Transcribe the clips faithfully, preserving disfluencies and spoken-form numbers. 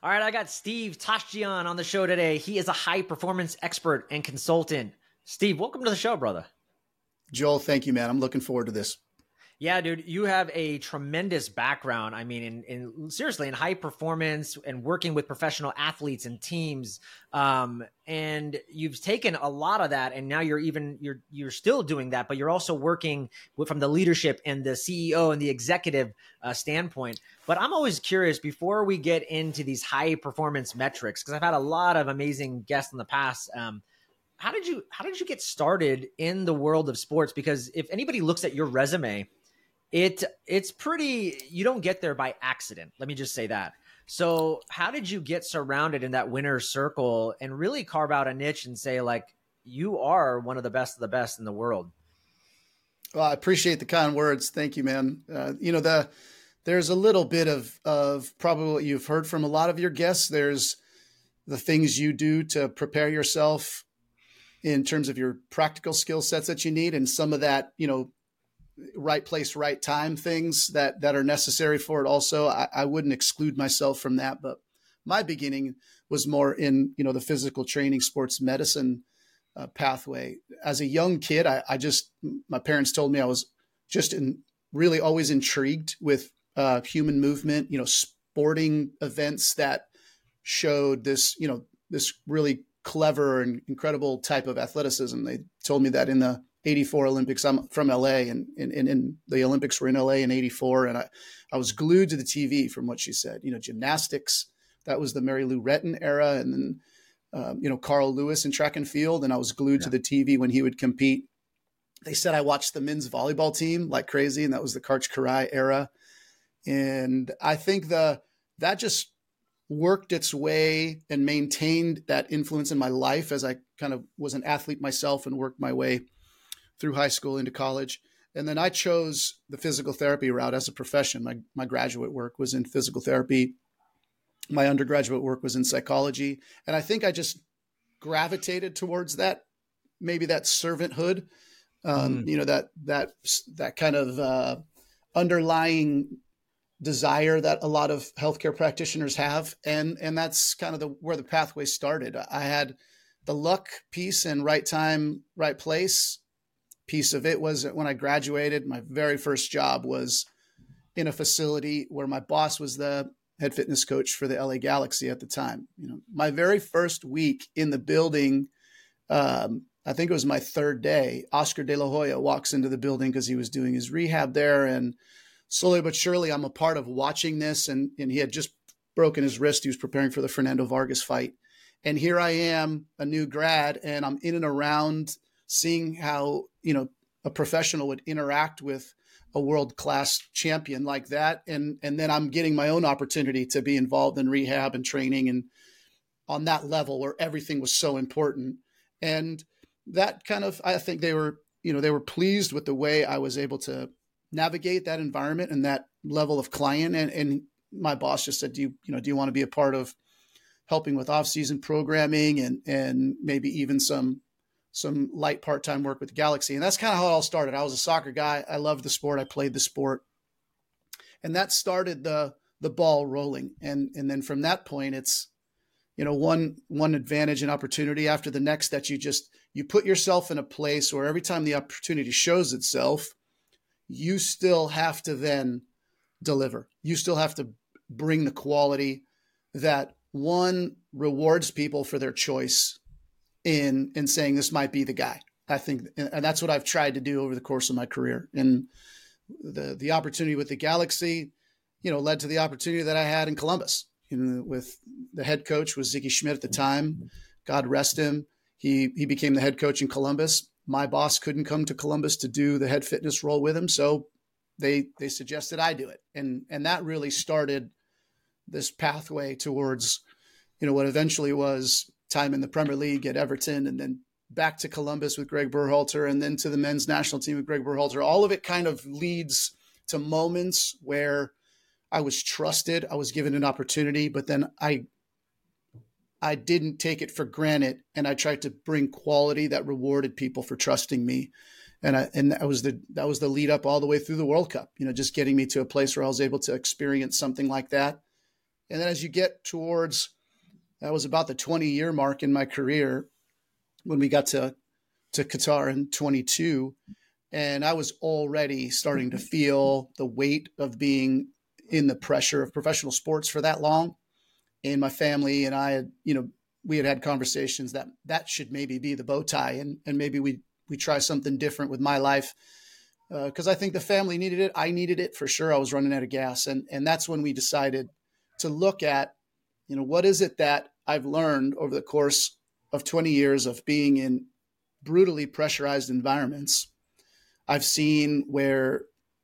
All right, I got Steve Tashjian on the show today. He is a high performance expert and consultant. Steve, welcome to the show, brother. Joel, thank you, man. I'm looking forward to this. Yeah, dude, you have a tremendous background. I mean, in, in seriously, in high performance and working with professional athletes and teams. Um, and you've taken a lot of that, and now you're even you're you're still doing that, but you're also working with, from the leadership and the C E O and the executive uh, standpoint. But I'm always curious before we get into these high performance metrics, because I've had a lot of amazing guests in the past. Um, how did you how did you get started in the world of sports? Because if anybody looks at your resume, It it's pretty, you don't get there by accident. Let me just say that. So how did you get surrounded in that winner's circle and really carve out a niche and say, like, you are one of the best of the best in the world? Well, I appreciate the kind words. Thank you, man. Uh, you know, the there's a little bit of of probably what you've heard from a lot of your guests. There's the things you do to prepare yourself in terms of your practical skill sets that you need, and some of that, you know, right place, right time things that, that are necessary for it. Also, I, I wouldn't exclude myself from that, but my beginning was more in, you know, the physical training, sports medicine uh, pathway. As a young kid, I, I just, my parents told me I was just in, really always intrigued with uh, human movement, you know, sporting events that showed this, you know, this really clever and incredible type of athleticism. They told me that in the eighty-four Olympics. I'm from L A, and, and, and the Olympics were in L A in eighty-four. And I, I was glued to the T V from what she said. You know, gymnastics, that was the Mary Lou Retton era. And then, um, you know, Carl Lewis in track and field. And I was glued yeah. to the T V when he would compete. They said I watched the men's volleyball team like crazy, and that was the Karch Kiraly era. And I think the that just worked its way and maintained that influence in my life as I kind of was an athlete myself and worked my way through high school into college. And then I chose the physical therapy route as a profession. My, my graduate work was in physical therapy. My undergraduate work was in psychology. And I think I just gravitated towards that, maybe that servanthood, um, mm. you know, that, that, that kind of uh, underlying desire that a lot of healthcare practitioners have. And, and that's kind of the, where the pathway started. I had the luck piece and right time, right place. Piece of it was when I graduated, my very first job was in a facility where my boss was the head fitness coach for the L A Galaxy at the time. You know, my very first week in the building, um, I think it was my third day, Oscar De La Hoya walks into the building because he was doing his rehab there. And slowly but surely, I'm a part of watching this. And, and he had just broken his wrist. He was preparing for the Fernando Vargas fight. And here I am, a new grad, and I'm in and around seeing how, you know, a professional would interact with a world-class champion like that. And, and then I'm getting my own opportunity to be involved in rehab and training and on that level where everything was so important. And that kind of, I think they were, you know, they were pleased with the way I was able to navigate that environment and that level of client. And, and my boss just said, do you, you know, do you want to be a part of helping with off-season programming and, and maybe even some, some light part-time work with the Galaxy. And that's kind of how it all started. I was a soccer guy. I loved the sport. I played the sport. And that started the the ball rolling. And and then from that point, it's, you know, one one advantage and opportunity after the next that you just, you put yourself in a place where every time the opportunity shows itself, you still have to then deliver. You still have to bring the quality that, one, rewards people for their choice in in saying this might be the guy. I think, and that's what I've tried to do over the course of my career. And the the opportunity with the Galaxy, you know, led to the opportunity that I had in Columbus. You know, with the head coach was Ziggy Schmidt at the time. God rest him. He he became the head coach in Columbus. My boss couldn't come to Columbus to do the head fitness role with him, so they they suggested I do it, and and that really started this pathway towards, you know, what eventually was time in the Premier League at Everton, and then back to Columbus with Greg Berhalter, and then to the men's national team with Greg Berhalter. All of it kind of leads to moments where I was trusted, I was given an opportunity, but then I I didn't take it for granted, and I tried to bring quality that rewarded people for trusting me. And I, and that was the that was the lead up all the way through the World Cup, you know, just getting me to a place where I was able to experience something like that And then as you get towards, that was about the twenty year mark in my career when we got to, to Qatar in twenty-two. And I was already starting to feel the weight of being in the pressure of professional sports for that long. And my family and I had, you know, we had had conversations that that should maybe be the bow tie, and, and maybe we, we try something different with my life. Uh, Cause I think the family needed it. I needed it for sure. I was running out of gas. And, and that's when we decided to look at, you know, what is it that I've learned over the course of twenty years of being in brutally pressurized environments. I've seen where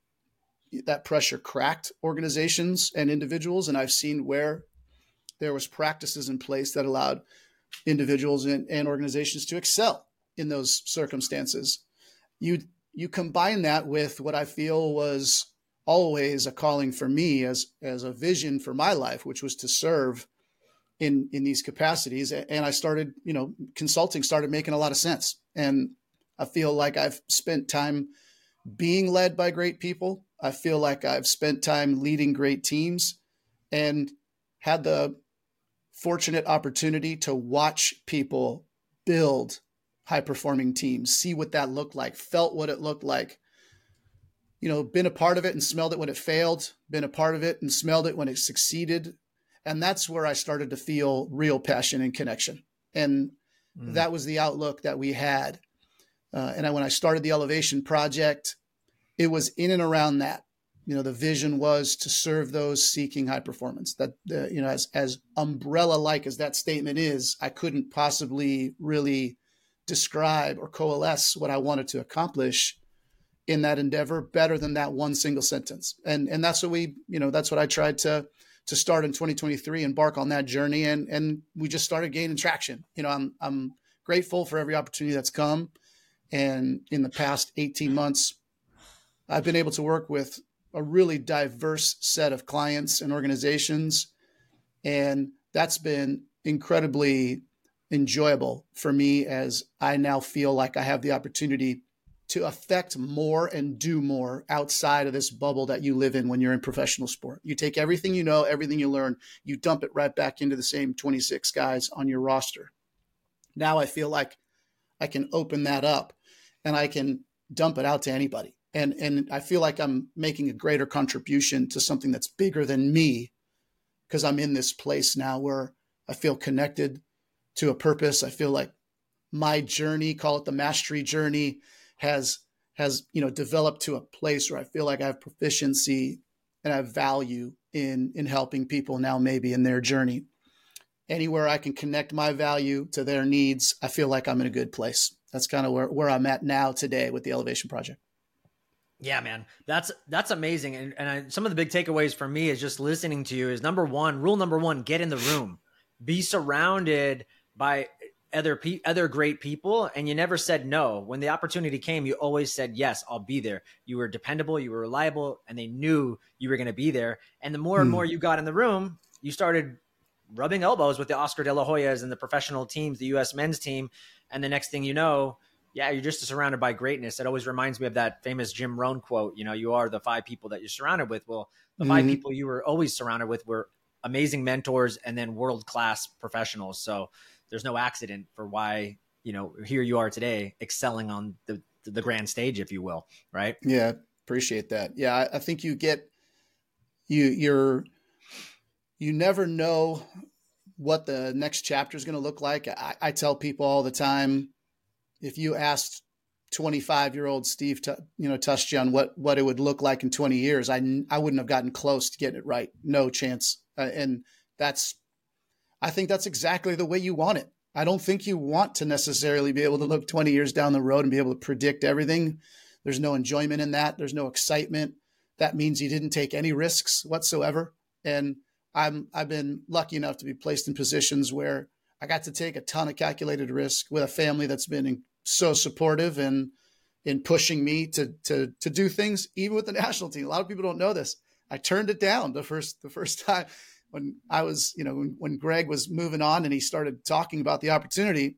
that pressure cracked organizations and individuals. And I've seen where there was practices in place that allowed individuals and, and organizations to excel in those circumstances. You, you combine that with what I feel was always a calling for me as, as a vision for my life, which was to serve in, in these capacities. And I started, you know, consulting started making a lot of sense. And I feel like I've spent time being led by great people. I feel like I've spent time leading great teams and had the fortunate opportunity to watch people build high-performing teams, see what that looked like, felt what it looked like, you know, been a part of it and smelled it when it failed, been a part of it and smelled it when it succeeded. And that's where I started to feel real passion and connection. And mm. that was the outlook that we had. Uh, and I, when I started the Elevation Project, it was in and around that. You know, the vision was to serve those seeking high performance. That, uh, you know, as, as umbrella-like as that statement is, I couldn't possibly really describe or coalesce what I wanted to accomplish in that endeavor better than that one single sentence. And, and that's what we, you know, that's what I tried to, to start in twenty twenty-three, embark on that journey. And, and we just started gaining traction. You know, I'm, I'm grateful for every opportunity that's come. And in the past eighteen months, I've been able to work with a really diverse set of clients and organizations. And that's been incredibly enjoyable for me, as I now feel like I have the opportunity to affect more and do more outside of this bubble that you live in when you're in professional sport. You take everything you know, everything you learn, you dump it right back into the same twenty-six guys on your roster. Now I feel like I can open that up and I can dump it out to anybody. And, and I feel like I'm making a greater contribution to something that's bigger than me, because I'm in this place now where I feel connected to a purpose. I feel like my journey, call it the mastery journey, has, has, you know, developed to a place where I feel like I have proficiency and I have value in, in helping people now maybe in their journey. Anywhere I can connect my value to their needs, I feel like I'm in a good place. That's kind of where, where I'm at now today with the Elevation Project. Yeah, man, that's, that's amazing. And, and I, some of the big takeaways for me is just listening to you is number one, rule number one, get in the room, be surrounded by other pe- other great people. And you never said no. When the opportunity came, you always said, yes, I'll be there. You were dependable, you were reliable, and they knew you were going to be there. And the more and more you got in the room, you started rubbing elbows with the Oscar De La Hoyas and the professional teams, the U S men's team. And the next thing you know, yeah, you're just surrounded by greatness. It always reminds me of that famous Jim Rohn quote, you know, you are the five people that you're surrounded with. Well, the mm-hmm. five people you were always surrounded with were amazing mentors and then world-class professionals. So there's no accident for why, you know, here you are today, excelling on the, the grand stage, if you will. Right. Yeah. Appreciate that. Yeah. I, I think you get, you, you're, you never know what the next chapter is going to look like. I, I tell people all the time, if you asked twenty-five year old Steve, you know, Tushjan what, what it would look like in twenty years, I, I wouldn't have gotten close to getting it right. No chance. Uh, and that's, I think that's exactly the way you want it. I don't think you want to necessarily be able to look twenty years down the road and be able to predict everything. There's no enjoyment in that. There's no excitement. That means you didn't take any risks whatsoever. And I'm, I've been lucky enough to be placed in positions where I got to take a ton of calculated risk with a family that's been in, so supportive and in pushing me to, to, to do things, even with the national team. A lot of people don't know this. I turned it down the first, the first time when I was, you know, when, when Greg was moving on and he started talking about the opportunity,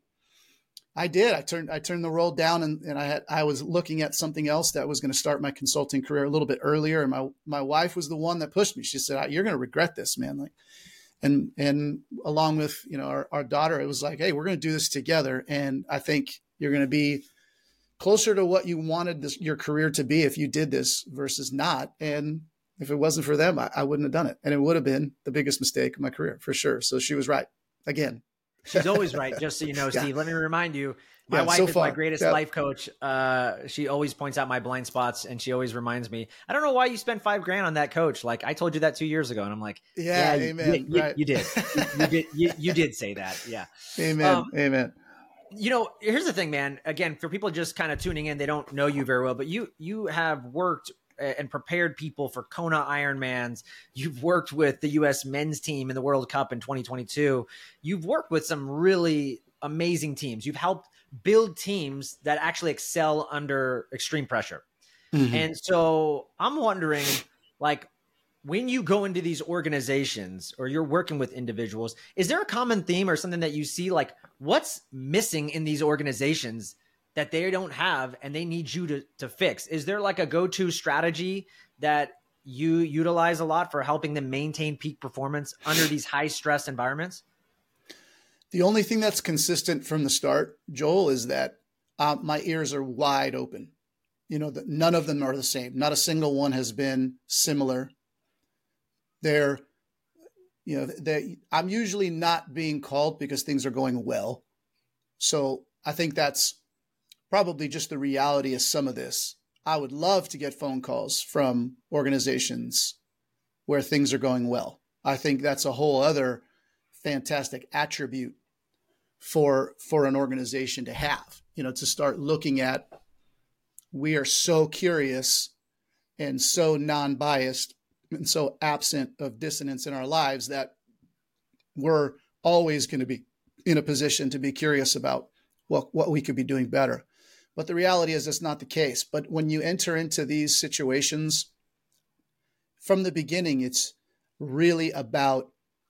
I did. I turned, I turned the role down and, and I had, I was looking at something else that was going to start my consulting career a little bit earlier. And my, my wife was the one that pushed me. She said, "You're going to regret this, man." Like, And, and along with, you know, our, our daughter, it was like, hey, we're going to do this together. And I think you're going to be closer to what you wanted this, your career to be if you did this versus not. And if it wasn't for them, I, I wouldn't have done it. And it would have been the biggest mistake of my career for sure. So she was right again. She's always right. Just so you know, Steve, yeah. Let me remind you, my yeah, wife so is far. my greatest yep. life coach. Uh, she always points out my blind spots, and she always reminds me, I don't know why you spent five grand on that coach. Like, I told you that two years ago. And I'm like, yeah, yeah amen. You, you, right. you did. You, you did. You, you did say that. Yeah. Amen. Um, amen. You know, here's the thing, man. Again, for people just kind of tuning in, they don't know you very well, but you, you have worked and prepared people for Kona Ironmans. You've worked with the U S men's team in the World Cup in twenty twenty-two. You've worked with some really amazing teams. You've helped build teams that actually excel under extreme pressure. Mm-hmm. And so I'm wondering, like, when you go into these organizations or you're working with individuals, is there a common theme or something that you see, like what's missing in these organizations that they don't have and they need you to, to fix? Is there like a go-to strategy that you utilize a lot for helping them maintain peak performance under these high stress environments? The only thing that's consistent from the start, Joel, is that uh, my ears are wide open. You know, that none of them are the same. Not a single one has been similar. They're, you know, they. I'm usually not being called because things are going well. So I think that's probably just the reality of some of this. I would love to get phone calls from organizations where things are going well. I think that's a whole other fantastic attribute for for an organization to have, you know, to start looking at. We are so curious and so non-biased and so absent of dissonance in our lives that we're always going to be in a position to be curious about what, what we could be doing better. But the reality is that's not the case. But when you enter into these situations, from the beginning, it's really about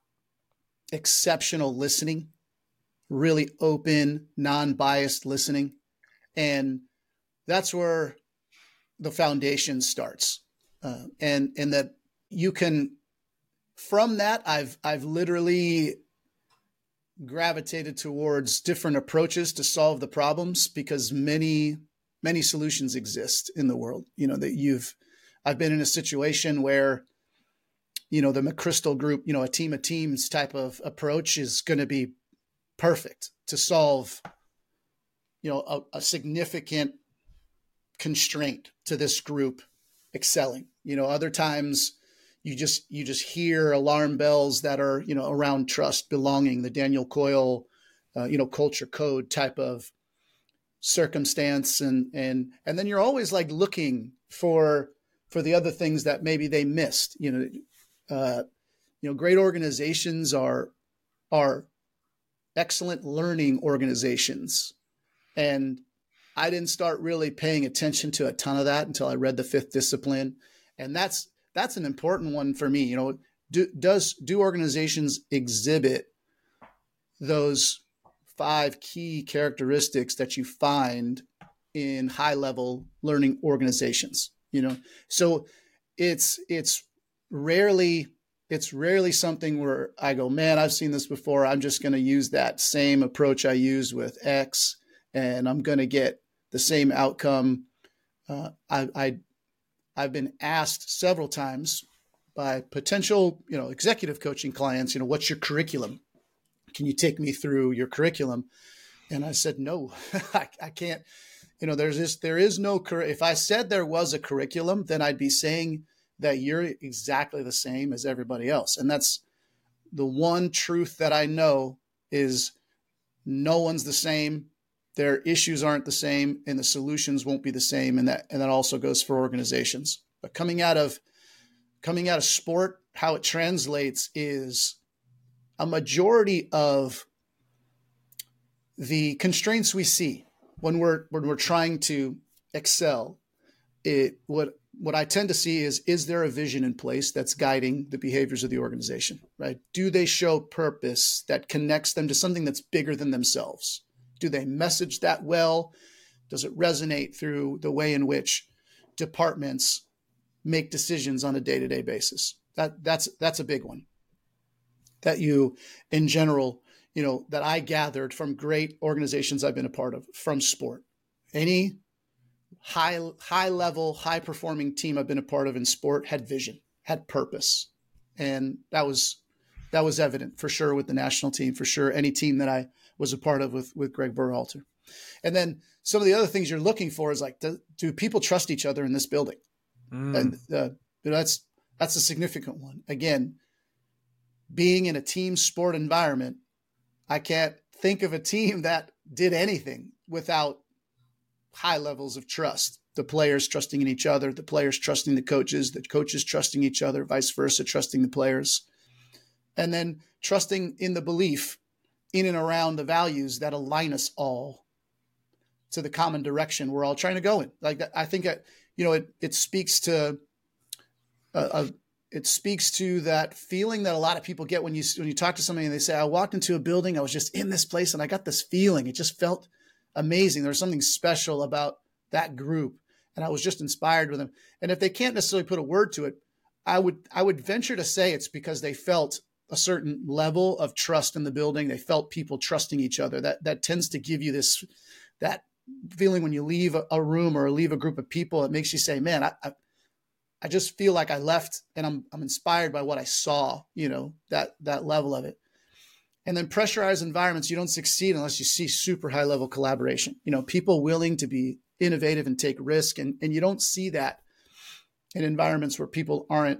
exceptional listening, really open, non-biased listening. And that's where the foundation starts. Uh, and, and that you can, from that, I've, I've literally gravitated towards different approaches to solve the problems because many, many solutions exist in the world. You know, that you've, I've been in a situation where, you know, the McChrystal group, you know, a team of teams type of approach is going to be perfect to solve, you know, a, a significant constraint to this group excelling. You know, other times you just, you just hear alarm bells that are, you know, around trust, belonging, the Daniel Coyle, uh, you know, culture code type of circumstance. And, and, and then you're always like looking for, for the other things that maybe they missed, you know, uh, you know, great organizations are, are excellent learning organizations. And I didn't start really paying attention to a ton of that until I read The Fifth Discipline. And that's, that's an important one for me. You know, do, does, do organizations exhibit those five key characteristics that you find in high level learning organizations? You know, so it's, it's rarely, it's rarely something where I go, man, I've seen this before. I'm just going to use that same approach I used with X and I'm going to get the same outcome. Uh, I, I, I've been asked several times by potential, you know, executive coaching clients, you know, what's your curriculum? Can you take me through your curriculum? And I said, no, I, I can't, you know, there's this, there is no, cur- if I said there was a curriculum, then I'd be saying that you're exactly the same as everybody else. And that's the one truth that I know is no one's the same. Their issues aren't the same and the solutions won't be the same. And that, and that also goes for organizations. But coming out of, coming out of sport, how it translates is a majority of the constraints we see when we're, when we're trying to excel. It, what, what I tend to see is, is there a vision in place that's guiding the behaviors of the organization, right? Do they show purpose that connects them to something that's bigger than themselves? Do they message that well? Does it resonate through the way in which departments make decisions on a day-to-day basis? That, that's, that's a big one. that you, in general, you know, that I gathered from great organizations I've been a part of from sport. Any high, high level, high performing team I've been a part of in sport had vision, had purpose. And that was, that was evident for sure with the national team, for sure. Any team that I was a part of with, with Greg Berhalter. And then some of the other things you're looking for is like, do, do people trust each other in this building? Mm. And uh, that's, that's a significant one. Again, being in a team sport environment, I can't think of a team that did anything without high levels of trust. The players trusting in each other, the players trusting the coaches, the coaches trusting each other, vice versa, trusting the players. And then trusting in the belief in and around the values that align us all to the common direction we're all trying to go in. Like that, I think, you know, it, it speaks to, uh, uh, it speaks to that feeling that a lot of people get when you, when you talk to somebody and they say, I walked into a building, I was just in this place and I got this feeling. It just felt amazing. There was something special about that group. And I was just inspired with them. And if they can't necessarily put a word to it, I would, I would venture to say it's because they felt a certain level of trust in the building. They felt people trusting each other. That, that tends to give you this, that feeling when you leave a, a room or leave a group of people, it makes you say, man, I, I, I just feel like I left and I'm, I'm inspired by what I saw, you know, that, that level of it. And then pressurized environments, you don't succeed unless you see super high level collaboration, you know, people willing to be innovative and take risk. And, and you don't see that in environments where people aren't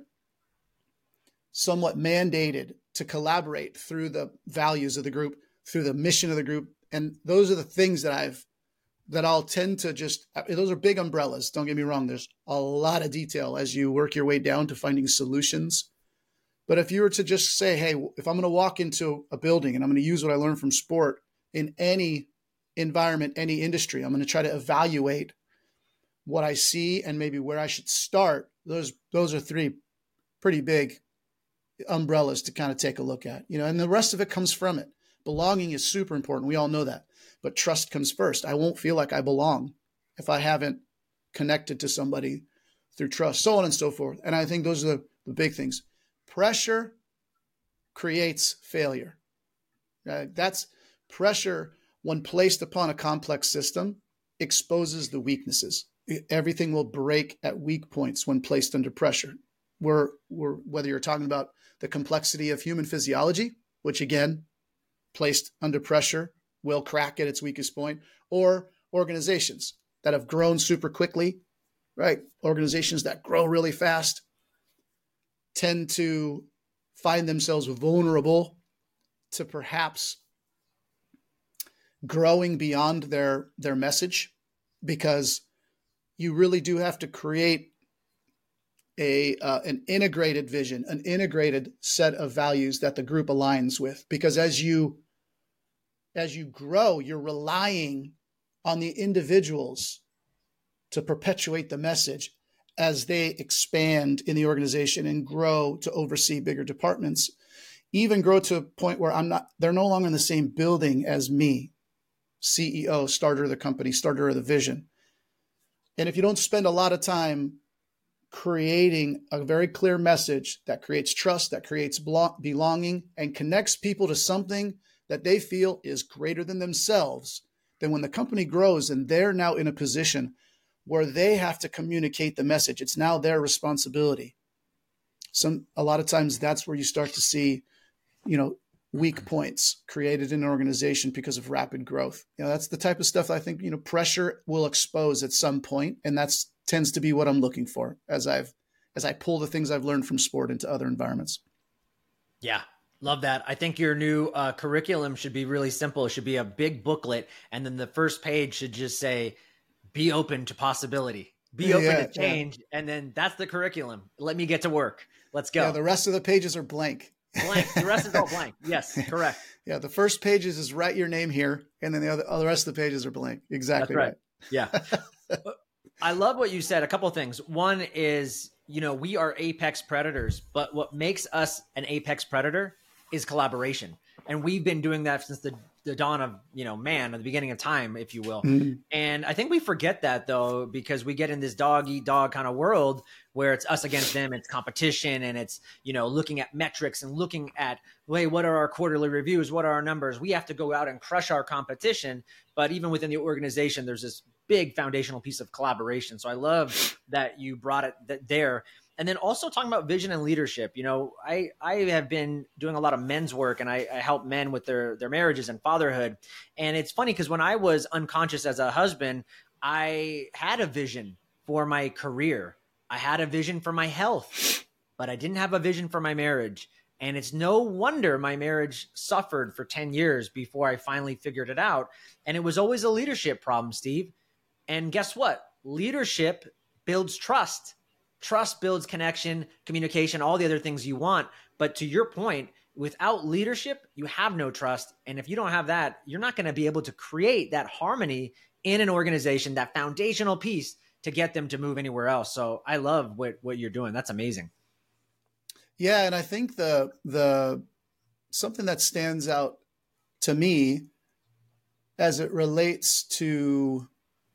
somewhat mandated to collaborate through the values of the group, through the mission of the group. And those are the things that I've, that I'll tend to just, those are big umbrellas. Don't get me wrong. There's a lot of detail as you work your way down to finding solutions. But if you were to just say, hey, if I'm going to walk into a building and I'm going to use what I learned from sport in any environment, any industry, I'm going to try to evaluate what I see and maybe where I should start. Those, those are three pretty big umbrellas to kind of take a look at, you know, and the rest of it comes from it. Belonging is super important. We all know that, but trust comes first. I won't feel like I belong if I haven't connected to somebody through trust, so on and so forth. And I think those are the, the big things. Pressure creates failure. Uh, that's pressure when placed upon a complex system exposes the weaknesses. Everything will break at weak points when placed under pressure. We're, we're, whether you're talking about the complexity of human physiology, which again, placed under pressure will crack at its weakest point, or organizations that have grown super quickly, right? Organizations that grow really fast tend to find themselves vulnerable to perhaps growing beyond their, their message, because you really do have to create a uh, an integrated vision, an integrated set of values that the group aligns with. Because as you as you grow, you're relying on the individuals to perpetuate the message as they expand in the organization and grow to oversee bigger departments, even grow to a point where I'm not, they're no longer in the same building as me, C E O, starter of the company, starter of the vision. And if you don't spend a lot of time creating a very clear message that creates trust, that creates belonging, and connects people to something that they feel is greater than themselves, then when the company grows and they're now in a position where they have to communicate the message, it's now their responsibility. Some, a lot of times that's where you start to see, you know, weak points created in an organization because of rapid growth. You know, that's the type of stuff I think, you know, pressure will expose at some point, and that's tends to be what I'm looking for as I've, as I pull the things I've learned from sport into other environments. Yeah. Love that. I think your new uh, curriculum should be really simple. It should be a big booklet. And then the first page should just say, be open to possibility, be open yeah, to change. Yeah. And then that's the curriculum. Let me get to work. Let's go. Yeah, the rest of the pages are blank. Blank. The rest is all blank. Yes, correct. Yeah. The first pages is write your name here. And then the other, all the rest of the pages are blank. Exactly. That's right. right. Yeah. I love what you said. A couple of things. One is, you know, we are apex predators, but what makes us an apex predator is collaboration. And we've been doing that since the, the dawn of, you know, man, at the beginning of time, if you will. Mm-hmm. And I think we forget that, though, because we get in this dog eat dog kind of world where it's us against them, it's competition, and it's, you know, looking at metrics and looking at, hey, what are our quarterly reviews? What are our numbers? We have to go out and crush our competition. But even within the organization, there's this big foundational piece of collaboration. So I love that you brought it th- there. And then also talking about vision and leadership. You know, I, I have been doing a lot of men's work, and I, I help men with their, their marriages and fatherhood. And it's funny because when I was unconscious as a husband, I had a vision for my career. I had a vision for my health, but I didn't have a vision for my marriage. And it's no wonder my marriage suffered for ten years before I finally figured it out. And it was always a leadership problem, Steve. And guess what? Leadership builds trust. Trust builds connection, communication, all the other things you want. But to your point, without leadership, you have no trust. And if you don't have that, you're not going to be able to create that harmony in an organization, that foundational piece to get them to move anywhere else. So I love what, what you're doing. That's amazing. Yeah. And I think the, the, something that stands out to me as it relates to,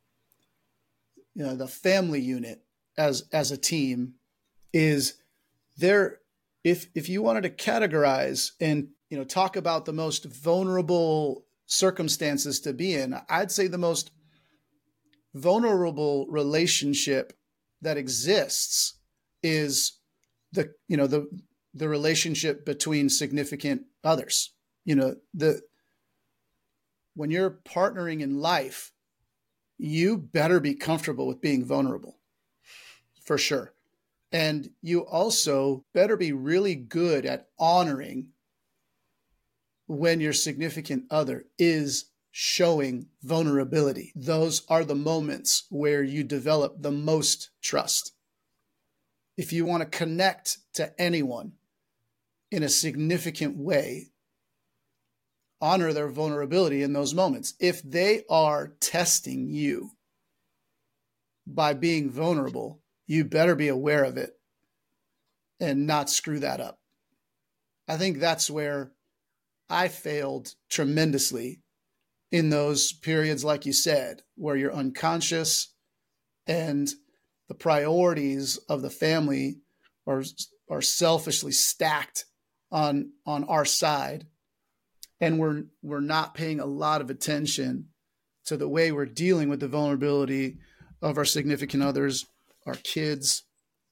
you know, the family unit as, as a team is there. If, if you wanted to categorize and, you know, talk about the most vulnerable circumstances to be in, I'd say the most vulnerable relationship that exists is the, you know, the, the relationship between significant others. You know, the, when you're partnering in life, you better be comfortable with being vulnerable, for sure. And you also better be really good at honoring when your significant other is showing vulnerability. Those are the moments where you develop the most trust. If you want to connect to anyone in a significant way, honor their vulnerability in those moments. If they are testing you by being vulnerable, you better be aware of it and not screw that up. I think that's where I failed tremendously in those periods, like you said, where you're unconscious and the priorities of the family are, are selfishly stacked on, on our side. And we're, we're not paying a lot of attention to the way we're dealing with the vulnerability of our significant others, our kids.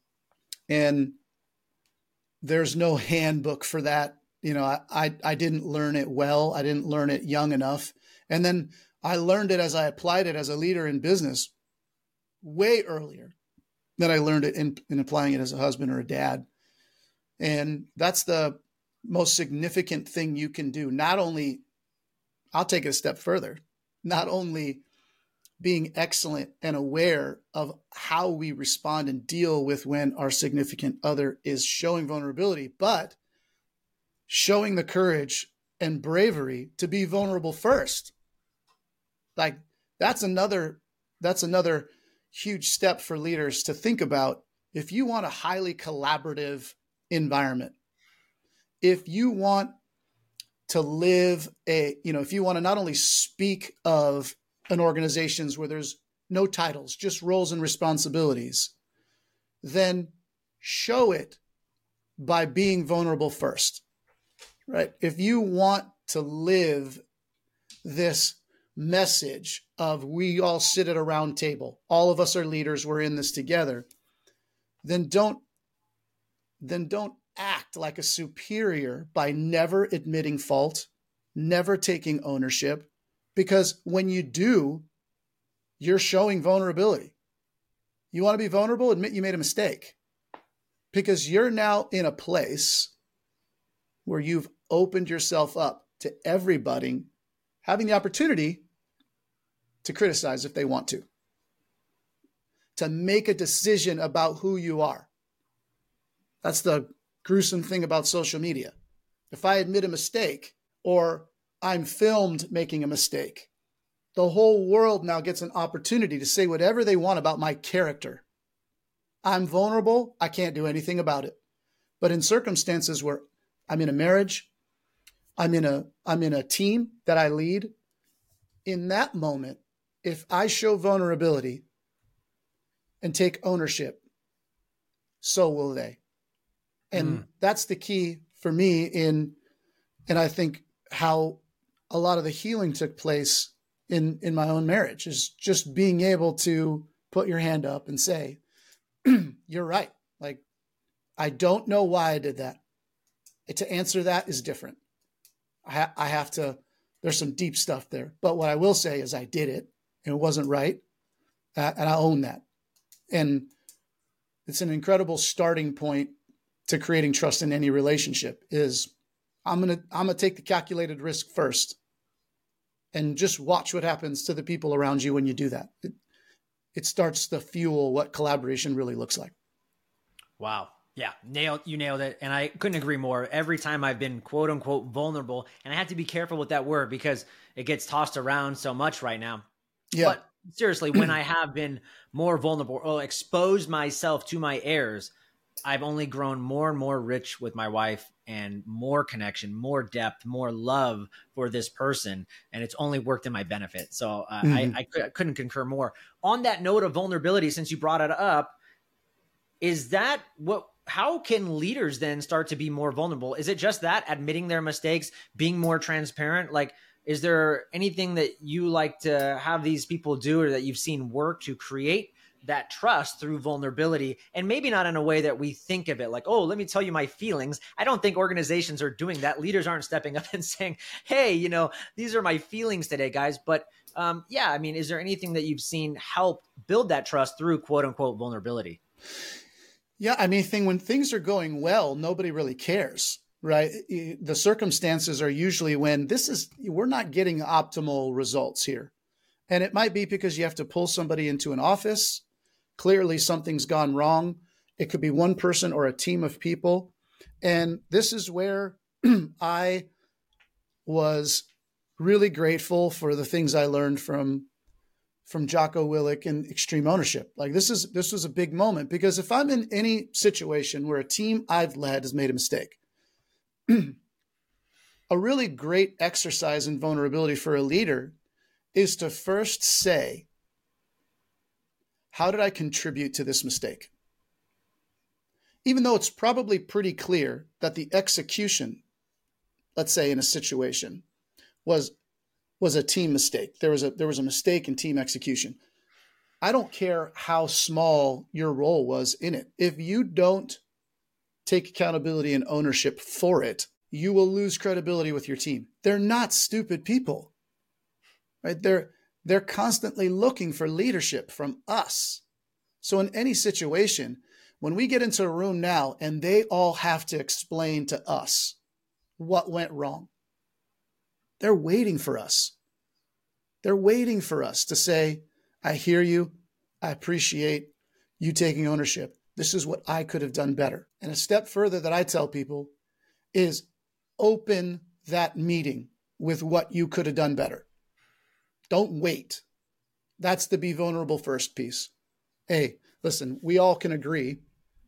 And there's no handbook for that. You know, I, I, I didn't learn it well. I didn't learn it young enough. And then I learned it as I applied it as a leader in business way earlier than I learned it in, in applying it as a husband or a dad. And that's the most significant thing you can do. Not only, I'll take it a step further, not only being excellent and aware of how we respond and deal with when our significant other is showing vulnerability, but showing the courage and bravery to be vulnerable first. Like that's another, that's another huge step for leaders to think about. If you want a highly collaborative environment, if you want to live a, you know, if you want to not only speak of an organizations where there's no titles, just roles and responsibilities, then show it by being vulnerable first, right? If you want to live this message of we all sit at a round table, all of us are leaders, we're in this together, then don't, then don't act like a superior by never admitting fault, never taking ownership, because when you do, you're showing vulnerability. You want to be vulnerable? Admit you made a mistake, because you're now in a place where you've opened yourself up to everybody having the opportunity to criticize if they want to, to make a decision about who you are. That's the gruesome thing about social media. If I admit a mistake or I'm filmed making a mistake, the whole world now gets an opportunity to say whatever they want about my character. I'm vulnerable. I can't do anything about it. But in circumstances where I'm in a marriage, I'm in a, I'm in a team that I lead. In that moment, if I show vulnerability and take ownership, so will they. And mm. that's the key for me in, and I think how a lot of the healing took place in, in my own marriage is just being able to put your hand up and say, you're right. Like, I don't know why I did that. To answer that is different. I, ha- I have to, there's some deep stuff there. But what I will say is I did it and it wasn't right. Uh, and I own that. And it's an incredible starting point to creating trust in any relationship is I'm going to, I'm going to take the calculated risk first and just watch what happens to the people around you when you do that. It, it starts to fuel what collaboration really looks like. Wow. Yeah, nailed you nailed it. And I couldn't agree more. Every time I've been quote unquote vulnerable, and I have to be careful with that word because it gets tossed around so much right now. Yeah. But seriously, when I have been more vulnerable or exposed myself to my errors, I've only grown more and more rich with my wife and more connection, more depth, more love for this person. And it's only worked in my benefit. So uh, mm-hmm. I, I, I couldn't concur more. On that note of vulnerability, since you brought it up, is that what, how can leaders then start to be more vulnerable? Is it just that, admitting their mistakes, being more transparent? Like, is there anything that you like to have these people do or that you've seen work to create that trust through vulnerability? And maybe not in a way that we think of it like, oh, let me tell you my feelings. I don't think organizations are doing that. Leaders aren't stepping up and saying, hey, you know, these are my feelings today, guys. But um, yeah, I mean, is there anything that you've seen help build that trust through quote unquote vulnerability? Yeah, I mean, thing when things are going well, nobody really cares, right? The circumstances are usually when this is, we're not getting optimal results here. And it might be because you have to pull somebody into an office. Clearly something's gone wrong. It could be one person or a team of people. And this is where I was really grateful for the things I learned from from Jocko Willink and Extreme Ownership. Like this is, this was a big moment because if I'm in any situation where a team I've led has made a mistake, a really great exercise in vulnerability for a leader is to first say, how did I contribute to this mistake? Even though it's probably pretty clear that the execution, let's say in a situation, was was a team mistake. There was a there was a mistake in team execution. I don't care how small your role was in it. If you don't take accountability and ownership for it, you will lose credibility with your team. They're not stupid people, right? They're they're constantly looking for leadership from us. So in any situation, when we get into a room now and they all have to explain to us what went wrong, they're waiting for us. They're waiting for us to say, I hear you. I appreciate you taking ownership. This is what I could have done better. And a step further that I tell people is open that meeting with what you could have done better. Don't wait. That's the be vulnerable first piece. Hey, listen, we all can agree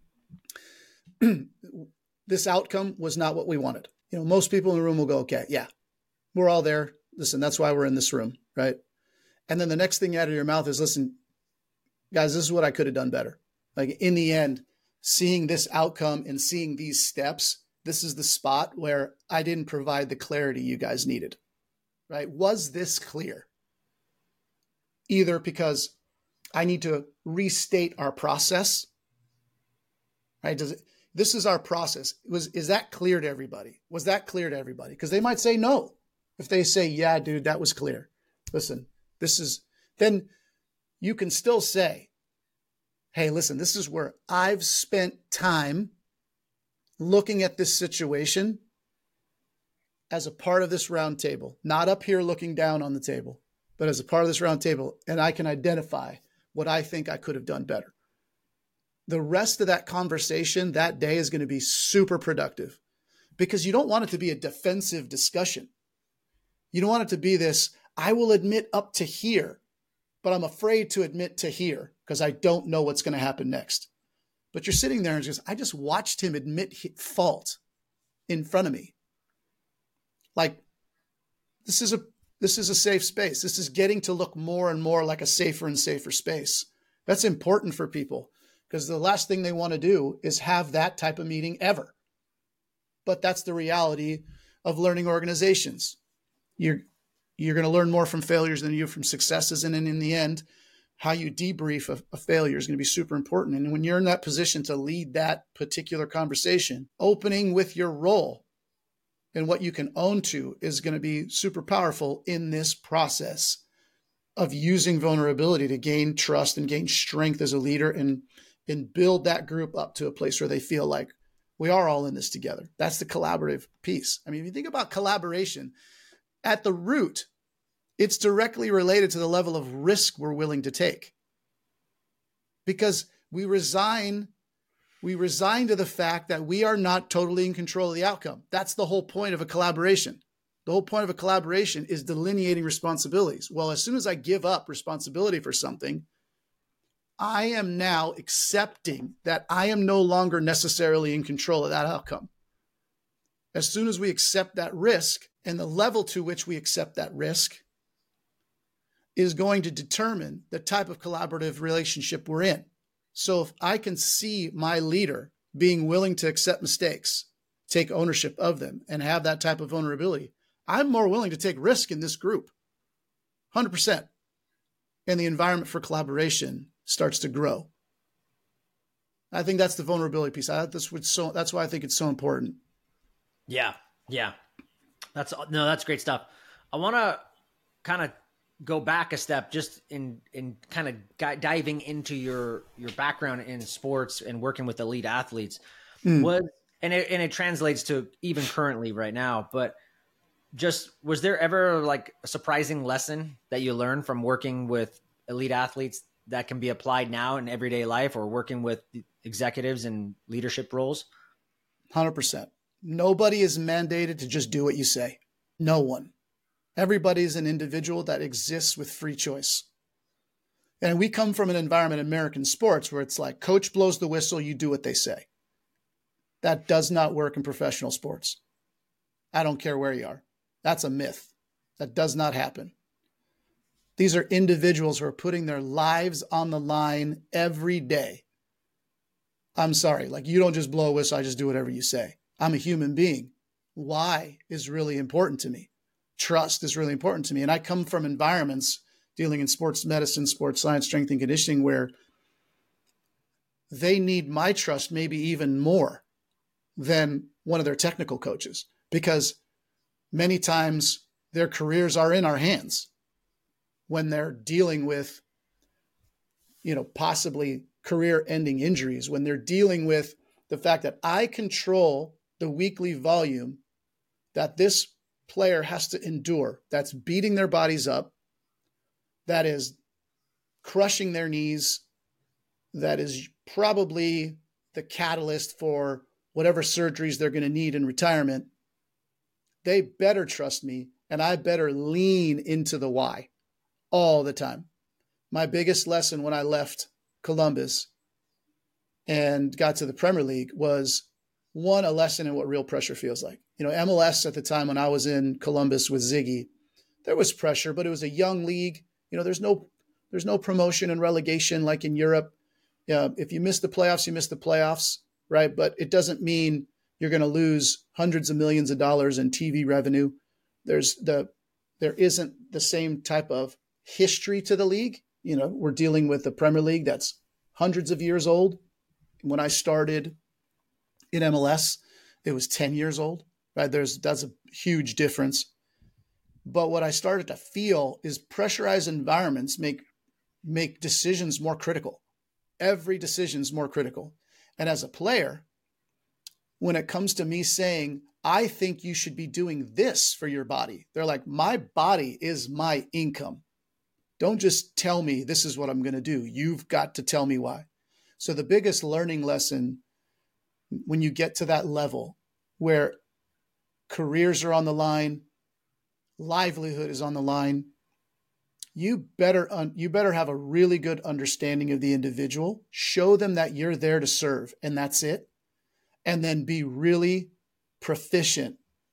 this outcome was not what we wanted. You know, most people in the room will go, okay, yeah, we're all there. Listen, that's why we're in this room, right? And then the next thing out of your mouth is, listen, guys, this is what I could have done better. Like in the end, seeing this outcome and seeing these steps, this is the spot where I didn't provide the clarity you guys needed, right? Was this clear? Either because I need to restate our process, right? Does it, this is our process. Was, is that clear to everybody? Was that clear to everybody? Because they might say no. If they say, yeah, dude, that was clear. Listen, this is, then you can still say, hey, listen, this is where I've spent time looking at this situation as a part of this round table, not up here looking down on the table, but as a part of this round table. And I can identify what I think I could have done better. The rest of that conversation that day is going to be super productive because you don't want it to be a defensive discussion. You don't want it to be this, I will admit up to here, but I'm afraid to admit to here because I don't know what's going to happen next. But you're sitting there and just, I just watched him admit fault in front of me. Like this is a this is a safe space. This is getting to look more and more like a safer and safer space. That's important for people because the last thing they want to do is have that type of meeting ever. But that's the reality of learning organizations. You're you're going to learn more from failures than you from successes, and then in the end, how you debrief a, a failure is going to be super important. And when you're in that position to lead that particular conversation, opening with your role and what you can own to is going to be super powerful in this process of using vulnerability to gain trust and gain strength as a leader and, and build that group up to a place where they feel like we are all in this together. That's the collaborative piece. I mean, if you think about collaboration, at the root, it's directly related to the level of risk we're willing to take. Because we resign, we resign to the fact that we are not totally in control of the outcome. That's the whole point of a collaboration. The whole point of a collaboration is delineating responsibilities. Well, as soon as I give up responsibility for something, I am now accepting that I am no longer necessarily in control of that outcome. As soon as we accept that risk, and the level to which we accept that risk is going to determine the type of collaborative relationship we're in. So if I can see my leader being willing to accept mistakes, take ownership of them, and have that type of vulnerability, I'm more willing to take risk in this group, one hundred percent. And the environment for collaboration starts to grow. I think that's the vulnerability piece. I, that's, what's so, that's why I think it's so important. Yeah, yeah. That's no, that's great stuff. I want to kind of go back a step just in, in kind of g- diving into your, your background in sports and working with elite athletes. Mm. Was, and it, and it translates to even currently right now, but just, was there ever like a surprising lesson that you learned from working with elite athletes that can be applied now in everyday life or working with executives in leadership roles? one hundred percent. Nobody is mandated to just do what you say. No one. Everybody is an individual that exists with free choice. And we come from an environment in American sports where it's like coach blows the whistle, you do what they say. That does not work in professional sports. I don't care where you are. That's a myth. That does not happen. These are individuals who are putting their lives on the line every day. I'm sorry, like you don't just blow a whistle, I just do whatever you say. I'm a human being. Why is really important to me. Trust is really important to me. And I come from environments dealing in sports medicine, sports science, strength and conditioning, where they need my trust maybe even more than one of their technical coaches, because many times their careers are in our hands when they're dealing with, you know, possibly career-ending injuries, when they're dealing with the fact that I control the weekly volume that this player has to endure, that's beating their bodies up, that is crushing their knees, that is probably the catalyst for whatever surgeries they're going to need in retirement. They better trust me, and I better lean into the why all the time. My biggest lesson when I left Columbus and got to the Premier League was, one, a lesson in what real pressure feels like. You know, M L S at the time when I was in Columbus with Ziggy, there was pressure, but it was a young league. You know, there's no there's no promotion and relegation like in Europe. Uh, if you miss the playoffs, you miss the playoffs, right? But it doesn't mean you're going to lose hundreds of millions of dollars in T V revenue. There's the there isn't the same type of history to the league. You know, we're dealing with the Premier League that's hundreds of years old. When I started in M L S, it was ten years old, right? There's, that's a huge difference. But what I started to feel is pressurized environments make, make decisions more critical. Every decision is more critical. And as a player, when it comes to me saying, I think you should be doing this for your body, they're like, my body is my income. Don't just tell me this is what I'm going to do. You've got to tell me why. So the biggest learning lesson when you get to that level where careers are on the line, livelihood is on the line, you better un- you better have a really good understanding of the individual, show them that you're there to serve and that's it, and then be really proficient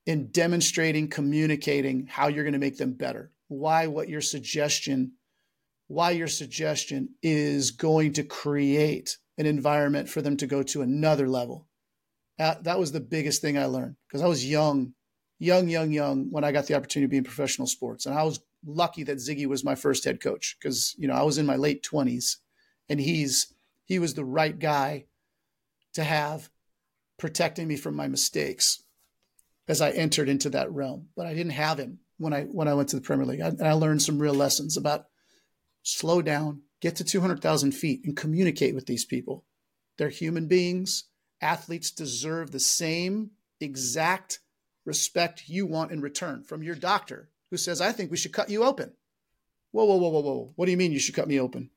in demonstrating, communicating how you're going to make them better. Why what your suggestion, why your suggestion is going to create an environment for them to go to another level. That, that was the biggest thing I learned because I was young, young, young, young when I got the opportunity to be in professional sports. And I was lucky that Ziggy was my first head coach because, you know, I was in my late twenties and he's, he was the right guy to have protecting me from my mistakes as I entered into that realm. But I didn't have him when I, when I went to the Premier League. I, and I learned some real lessons about slow down, get to two hundred thousand feet and communicate with these people. They're human beings. Athletes deserve the same exact respect you want in return from your doctor who says, I think we should cut you open. Whoa, whoa, whoa, whoa, whoa. What do you mean you should cut me open?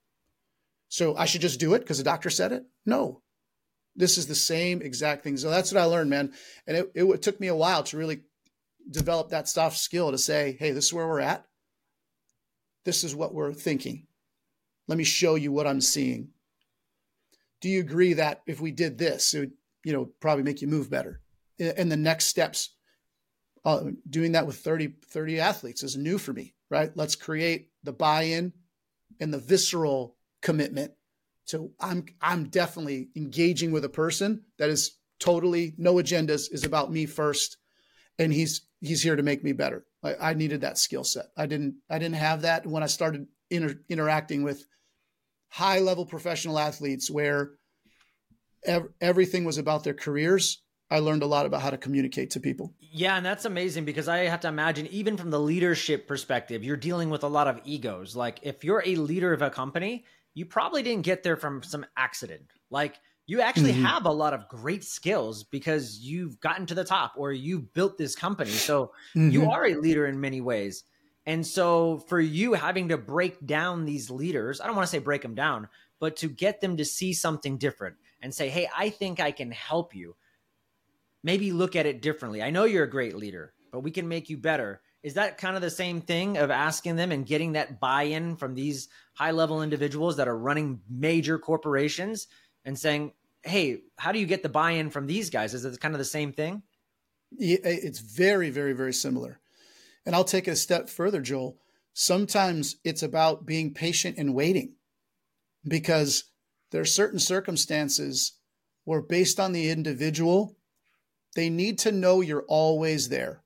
So I should just do it because the doctor said it? No. This is the same exact thing. So that's what I learned, man. And it, it, it took me a while to really develop that soft skill to say, hey, this is where we're at. This is what we're thinking. Let me show you what I'm seeing. Do you agree that if we did this, it would, you know, probably make you move better? And the next steps, uh, doing that with thirty, thirty athletes is new for me, right? Let's create the buy-in and the visceral commitment. So I'm, I'm definitely engaging with a person that is totally no agendas, is about me first. And he's, he's here to make me better. I, I needed that skill set. I didn't, I didn't have that when I started inter, interacting with high level professional athletes where ev- everything was about their careers. I learned a lot about how to communicate to people. Yeah. And that's amazing because I have to imagine, even from the leadership perspective, you're dealing with a lot of egos. Like if you're a leader of a company, you probably didn't get there from some accident. Like you actually mm-hmm. have a lot of great skills because you've gotten to the top or you built this company. So mm-hmm. you are a leader in many ways. And so for you having to break down these leaders, I don't want to say break them down, but to get them to see something different and say, hey, I think I can help you. Maybe look at it differently. I know you're a great leader, but we can make you better. Is that kind of the same thing of asking them and getting that buy-in from these high-level individuals that are running major corporations and saying, hey, how do you get the buy-in from these guys? Is it kind of the same thing? Yeah, it's very, very, very similar. And I'll take it a step further, Joel. Sometimes it's about being patient and waiting because there are certain circumstances where based on the individual, they need to know you're always there.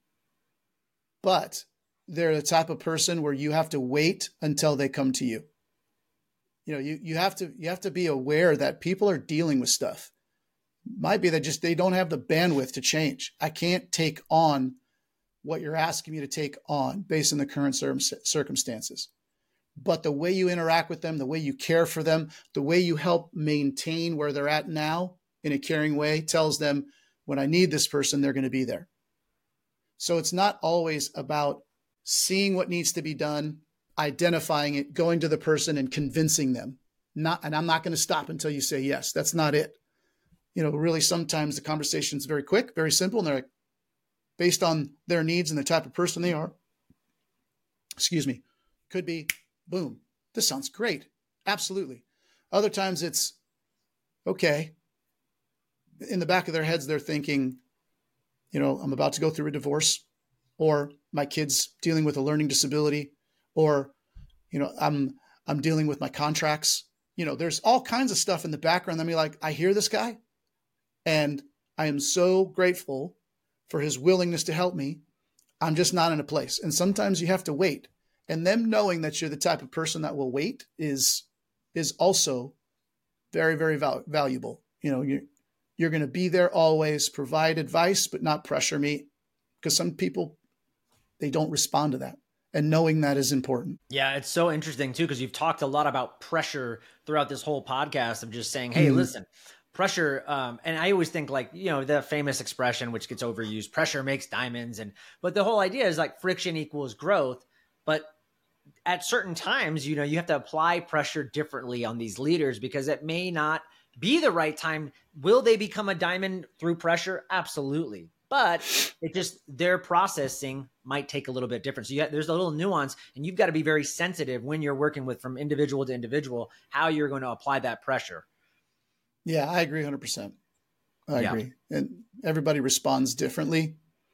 But they're the type of person where you have to wait until they come to you. You know, you, you have to, you have to be aware that people are dealing with stuff. Might be that just, they don't have the bandwidth to change. I can't take on what you're asking me to take on based on the current circumstances. But the way you interact with them, the way you care for them, the way you help maintain where they're at now in a caring way tells them when I need this person, they're going to be there. So it's not always about seeing what needs to be done, identifying it, going to the person and convincing them. Not, and I'm not going to stop until you say yes. That's not it. You know, really sometimes the conversation is very quick, very simple, and they're like, based on their needs and the type of person they are, excuse me, could be, boom, this sounds great. Absolutely. Other times it's, okay. In the back of their heads, they're thinking, you know, I'm about to go through a divorce, or my kid's dealing with a learning disability, or, you know, I'm, I'm dealing with my contracts. You know, there's all kinds of stuff in the background. I mean, like, I hear this guy and I am so grateful for his willingness to help me. I'm just not in a place. And sometimes you have to wait. And them knowing that you're the type of person that will wait is, is also very, very val- valuable. You know, you're, you're going to be there always, provide advice, but not pressure me, because some people, they don't respond to that. And knowing that is important. Yeah, it's so interesting too, because you've talked a lot about pressure throughout this whole podcast of just saying, hey, mm-hmm. listen, pressure. Um, and I always think like, you know, the famous expression, which gets overused, pressure makes diamonds. And, but the whole idea is like friction equals growth. But at certain times, you know, you have to apply pressure differently on these leaders because it may not be the right time. Will they become a diamond through pressure? Absolutely. But it just, their processing might take a little bit different. So you have, there's a little nuance, and you've got to be very sensitive when you're working with from individual to individual, how you're going to apply that pressure. Yeah, I agree one hundred percent. I yeah. agree. And everybody responds differently.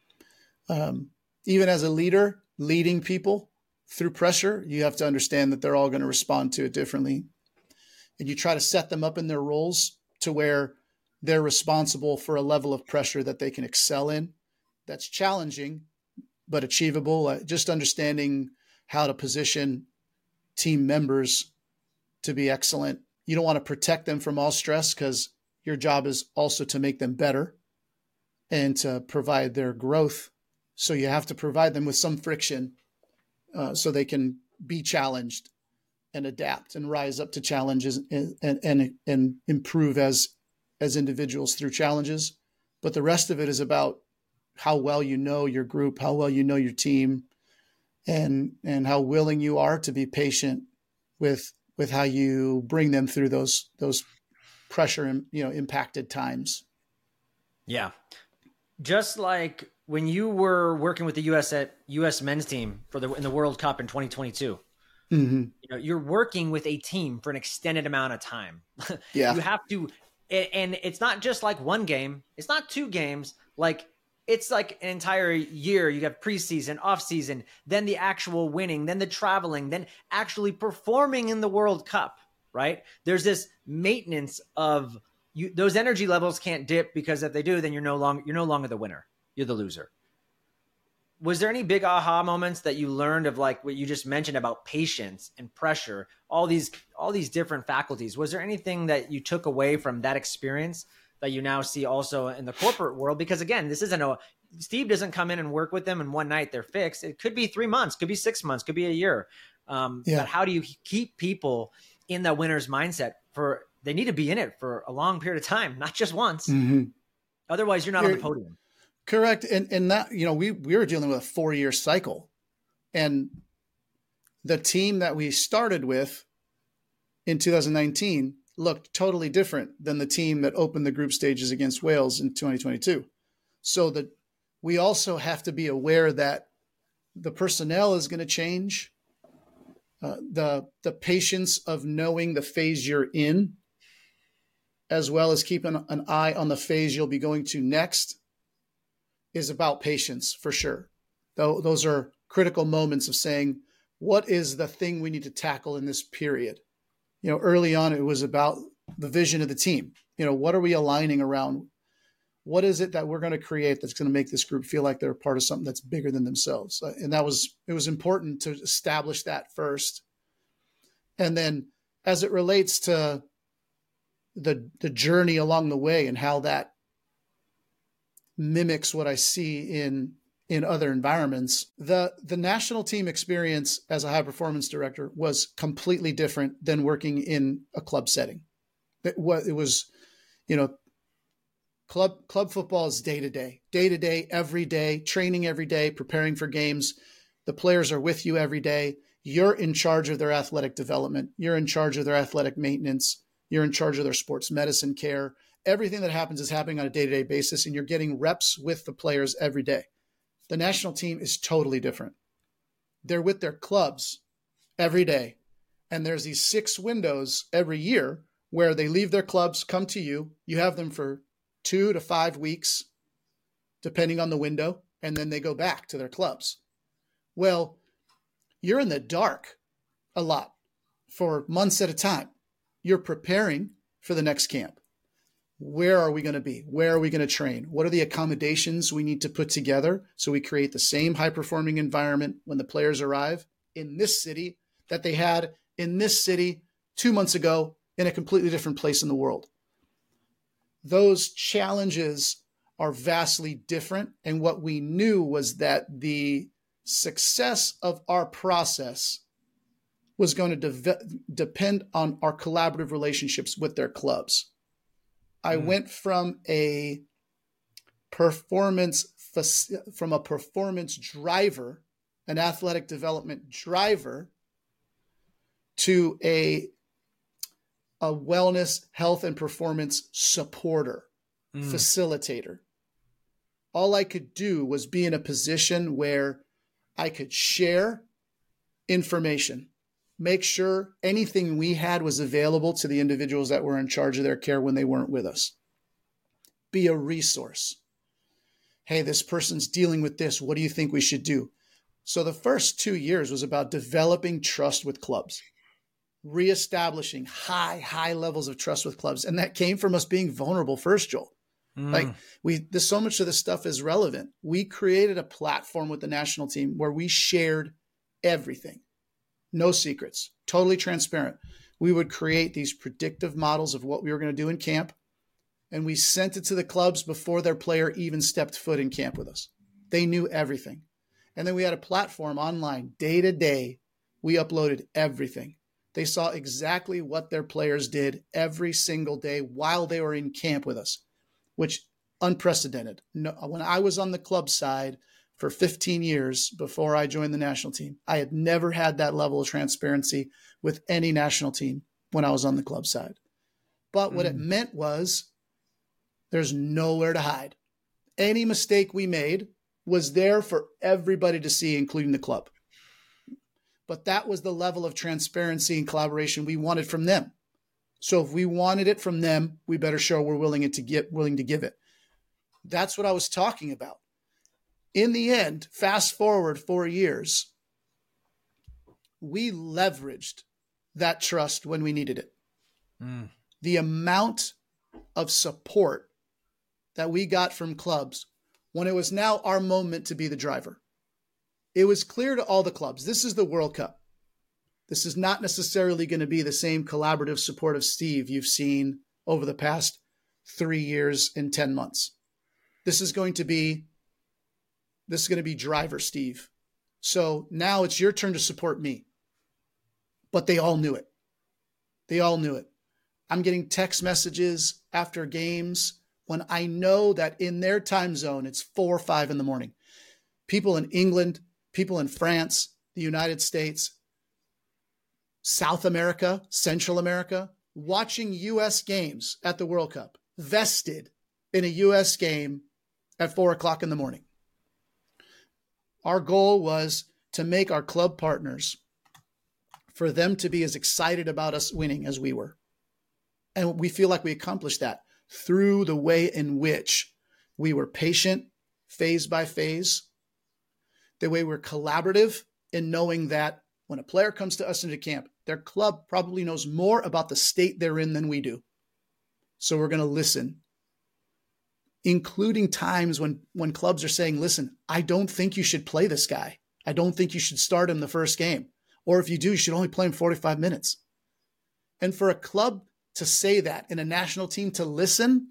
Um, even as a leader, leading people through pressure, you have to understand that they're all going to respond to it differently. And you try to set them up in their roles to where they're responsible for a level of pressure that they can excel in. That's challenging, but achievable. Uh, just understanding how to position team members to be excellent. You don't want to protect them from all stress because your job is also to make them better and to provide their growth. So you have to provide them with some friction uh, so they can be challenged and adapt and rise up to challenges and, and, and, and improve as, as individuals through challenges. But the rest of it is about how well you know your group, how well you know your team, and, and how willing you are to be patient with, with how you bring them through those, those pressure and, you know, impacted times. Yeah. Just like when you were working with the U S at U S men's team for the, in the World Cup in twenty twenty-two, mm-hmm. you know, you're working with a team for an extended amount of time. Yeah. You have to, and it's not just like one game. It's not two games. Like it's like an entire year. You have preseason, off season, then the actual winning, then the traveling, then actually performing in the World Cup, right? There's this maintenance of you. Those energy levels can't dip, because if they do, then you're no longer, you're no longer the winner. You're the loser. Was there any big aha moments that you learned of, like what you just mentioned about patience and pressure, all these, all these different faculties? Was there anything that you took away from that experience that you now see also in the corporate world? Because again, this isn't a, Steve doesn't come in and work with them and one night they're fixed. It could be three months, could be six months, could be a year. Um, yeah. But how do you keep people in that winner's mindset for, they need to be in it for a long period of time, not just once. Mm-hmm. Otherwise you're not you're, on the podium. Correct. And, and that, you know, we, we were dealing with a four year cycle, and the team that we started with in two thousand nineteen looked totally different than the team that opened the group stages against Wales in twenty twenty-two. So that we also have to be aware that the personnel is going to change. Uh, the, the patience of knowing the phase you're in, as well as keeping an eye on the phase you'll be going to next, is about patience for sure. Though those are critical moments of saying, what is the thing we need to tackle in this period? You know, early on, it was about the vision of the team. You know, what are we aligning around? What is it that we're going to create that's going to make this group feel like they're a part of something that's bigger than themselves? And that was, it was important to establish that first. And then as it relates to the, the journey along the way and how that mimics what I see in, in other environments, the, the national team experience as a high performance director was completely different than working in a club setting. It was, it was, you know, club, club football is day to day, day to day, every day, training every day, preparing for games. The players are with you every day. You're in charge of their athletic development. You're in charge of their athletic maintenance. You're in charge of their sports medicine care. Everything that happens is happening on a day-to-day basis, and you're getting reps with the players every day. The national team is totally different. They're with their clubs every day, and there's these six windows every year where they leave their clubs, come to you. You have them for two to five weeks, depending on the window, and then they go back to their clubs. Well, you're in the dark a lot for months at a time. You're preparing for the next camp. Where are we going to be? Where are we going to train? What are the accommodations we need to put together so we create the same high-performing environment when the players arrive in this city that they had in this city two months ago in a completely different place in the world? Those challenges are vastly different. And what we knew was that the success of our process was going to de- depend on our collaborative relationships with their clubs. I mm. went from a performance from a performance driver, an athletic development driver, to a a wellness, health, and performance supporter, mm. facilitator. All I could do was be in a position where I could share information, make sure anything we had was available to the individuals that were in charge of their care when they weren't with us. Be a resource. hey, this person's dealing with this. What do you think we should do? So the first two years was about developing trust with clubs, reestablishing high, high levels of trust with clubs. And that came from us being vulnerable first, Joel. Mm. Like we, there's so much of this stuff is relevant. We created a platform with the national team where we shared everything. No secrets, totally transparent. We would create these predictive models of what we were going to do in camp. And we sent it to the clubs before their player even stepped foot in camp with us. They knew everything. And then we had a platform online, day to day. We uploaded everything. They saw exactly what their players did every single day while they were in camp with us, which unprecedented. No, when I was on the club side for fifteen years before I joined the national team, I had never had that level of transparency with any national team when I was on the club side. But what mm. it meant was there's nowhere to hide. Any mistake we made was there for everybody to see, including the club. But that was the level of transparency and collaboration we wanted from them. So if we wanted it from them, we better show we're willing it to get willing to give it. That's what I was talking about. In the end, fast forward four years, we leveraged that trust when we needed it. Mm. The amount of support that we got from clubs when it was now our moment to be the driver. It was clear to all the clubs, this is the World Cup. This is not necessarily going to be the same collaborative support of Steve you've seen over the past three years and ten months. This is going to be, this is going to be driver Steve. So now it's your turn to support me. But they all knew it. They all knew it. I'm getting text messages after games when I know that in their time zone, it's four or five in the morning. People in England, people in France, the United States, South America, Central America, watching U S games at the World Cup, vested in a U S game at four o'clock in the morning. Our goal was to make our club partners, for them to be as excited about us winning as we were. And we feel like we accomplished that through the way in which we were patient, phase by phase, the way we're collaborative in knowing that when a player comes to us into camp, their club probably knows more about the state they're in than we do. So we're going to listen, including times when, when clubs are saying, listen, I don't think you should play this guy. I don't think you should start him the first game. Or if you do, you should only play him forty-five minutes. And for a club to say that and a national team to listen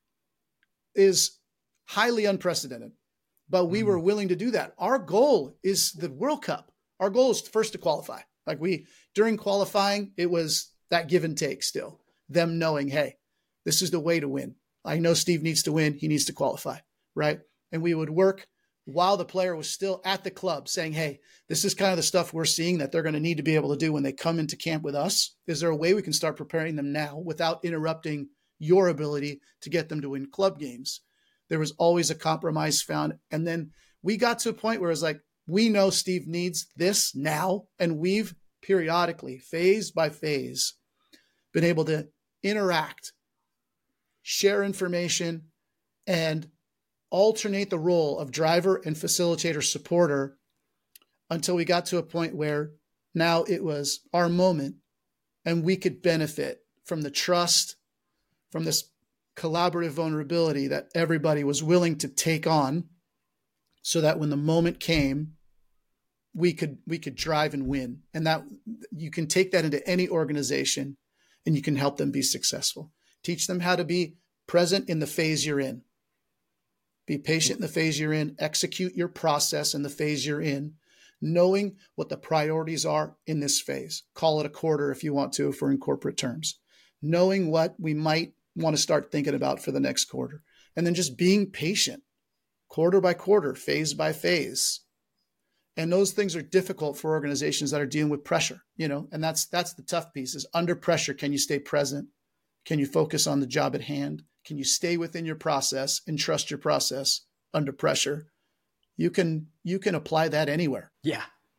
is highly unprecedented. But we mm-hmm. were willing to do that. Our goal is the World Cup. Our goal is first to qualify. Like we, during qualifying, it was that give and take still. Them knowing, hey, this is the way to win. I know Steve needs to win. He needs to qualify, right? And we would work while the player was still at the club saying, hey, this is kind of the stuff we're seeing that they're going to need to be able to do when they come into camp with us. Is there a way we can start preparing them now without interrupting your ability to get them to win club games? There was always a compromise found. And then we got to a point where it was like, we know Steve needs this now. And we've periodically, phase by phase, been able to interact, share information, and alternate the role of driver and facilitator supporter until we got to a point where now it was our moment and we could benefit from the trust, from this collaborative vulnerability that everybody was willing to take on so that when the moment came, we could, we could drive and win. And that you can take that into any organization and you can help them be successful. Teach them how to be present in the phase you're in. Be patient in the phase you're in, execute your process in the phase you're in, knowing what the priorities are in this phase. Call it a quarter if you want to, if we're in corporate terms. Knowing what we might want to start thinking about for the next quarter. And then just being patient, quarter by quarter, phase by phase. And those things are difficult for organizations that are dealing with pressure, you know, and that's that's the tough piece is under pressure. Can you stay present? Can you focus on the job at hand? Can you stay within your process and trust your process under pressure? You can you can apply that anywhere. Yeah.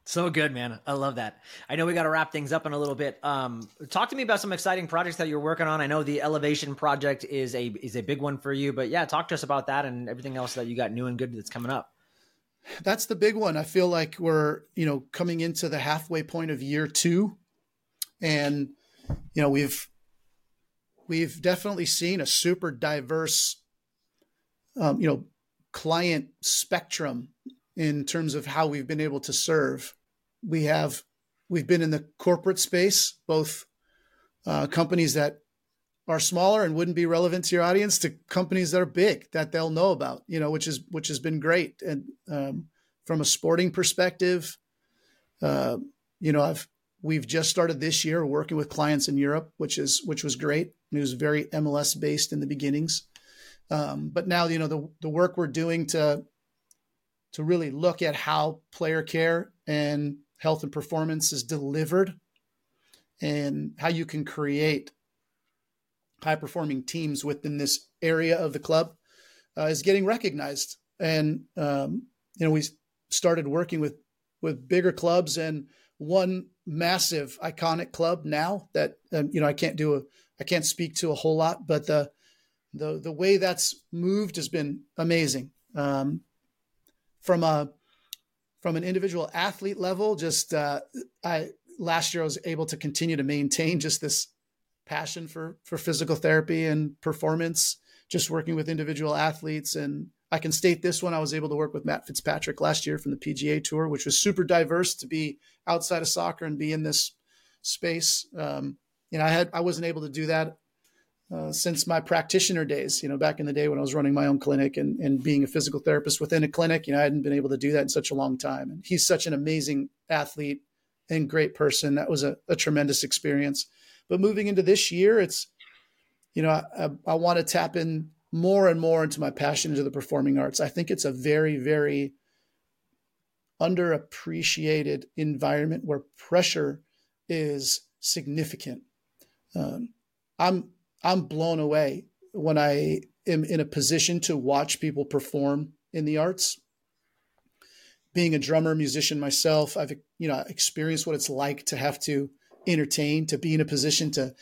So good, man. I love that. I know we got to wrap things up in a little bit. Um, talk to me about some exciting projects that you're working on. I know the Elevation project is a is a big one for you, but yeah, talk to us about that and everything else that you got new and good that's coming up. That's the big one. I feel like we're, you know, coming into the halfway point of year two, and you know, we've we've definitely seen a super diverse, um, you know, client spectrum in terms of how we've been able to serve. We have, we've been in the corporate space, both uh, companies that are smaller and wouldn't be relevant to your audience to companies that are big that they'll know about, you know, which is, which has been great. And um, from a sporting perspective, uh, you know, I've, we've just started this year working with clients in Europe, which is, which was great. And it was very M L S based in the beginnings. Um, but now, you know, the, the work we're doing to, to really look at how player care and health and performance is delivered and how you can create high performing teams within this area of the club uh, is getting recognized. And, um, you know, we started working with, with bigger clubs, and one massive iconic club now that, um, you know, I can't do a, I can't speak to a whole lot, but the, the, the way that's moved has been amazing. Um, From a from an individual athlete level, just uh, I last year I was able to continue to maintain just this passion for for physical therapy and performance, just working with individual athletes. And I can state this one: I was able to work with Matt Fitzpatrick last year from the P G A Tour, which was super diverse to be outside of soccer and be in this space. Um, you know, I had I wasn't able to do that Uh, since my practitioner days, you know, back in the day when I was running my own clinic and, and being a physical therapist within a clinic, you know, I hadn't been able to do that in such a long time. And he's such an amazing athlete and great person. That was a, a tremendous experience. But moving into this year, it's, you know, I, I, I want to tap in more and more into my passion into the performing arts. I think it's a very, very underappreciated environment where pressure is significant. Um, I'm, I'm blown away when I am in a position to watch people perform in the arts. Being a drummer, musician myself, I've, you know, experienced what it's like to have to entertain, to be in a position to,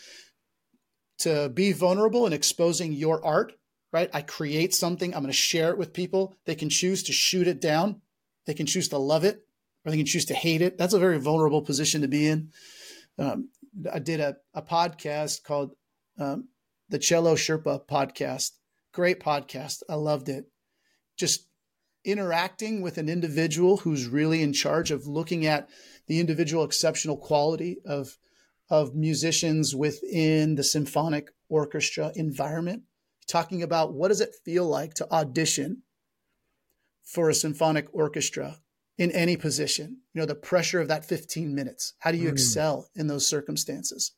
to be vulnerable and exposing your art, right? I create something, I'm going to share it with people. They can choose to shoot it down. They can choose to love it, or they can choose to hate it. That's a very vulnerable position to be in. Um, I did a, a podcast called Um, the Cello Sherpa podcast. Great podcast. I loved it. Just interacting with an individual who's really in charge of looking at the individual exceptional quality of, of musicians within the symphonic orchestra environment, talking about what does it feel like to audition for a symphonic orchestra in any position, you know, the pressure of that fifteen minutes. How do you mm. excel in those circumstances?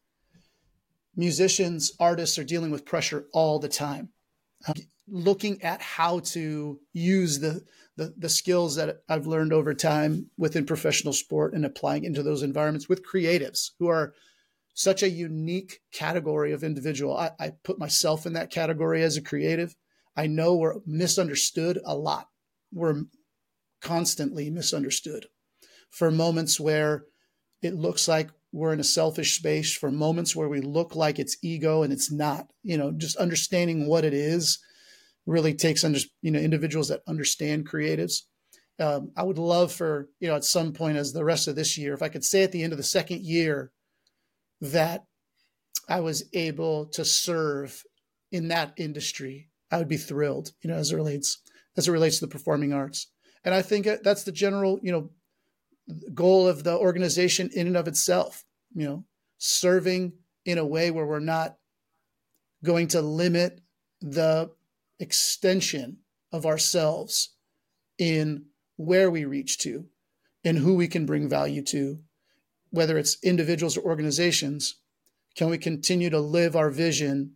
Musicians, artists are dealing with pressure all the time. Um, looking at how to use the, the the skills that I've learned over time within professional sport and applying into those environments with creatives who are such a unique category of individual. I, I put myself in that category as a creative. I know we're misunderstood a lot. We're constantly misunderstood for moments where it looks like we're in a selfish space, for moments where we look like it's ego and it's not. You know, just understanding what it is really takes under, you know, individuals that understand creatives. Um, I would love for, you know, at some point as the rest of this year, if I could say at the end of the second year that I was able to serve in that industry, I would be thrilled, you know, as it relates, as it relates to the performing arts. And I think that's the general, you know, goal of the organization in and of itself, you know, serving in a way where we're not going to limit the extension of ourselves in where we reach to and who we can bring value to, whether it's individuals or organizations. Can we continue to live our vision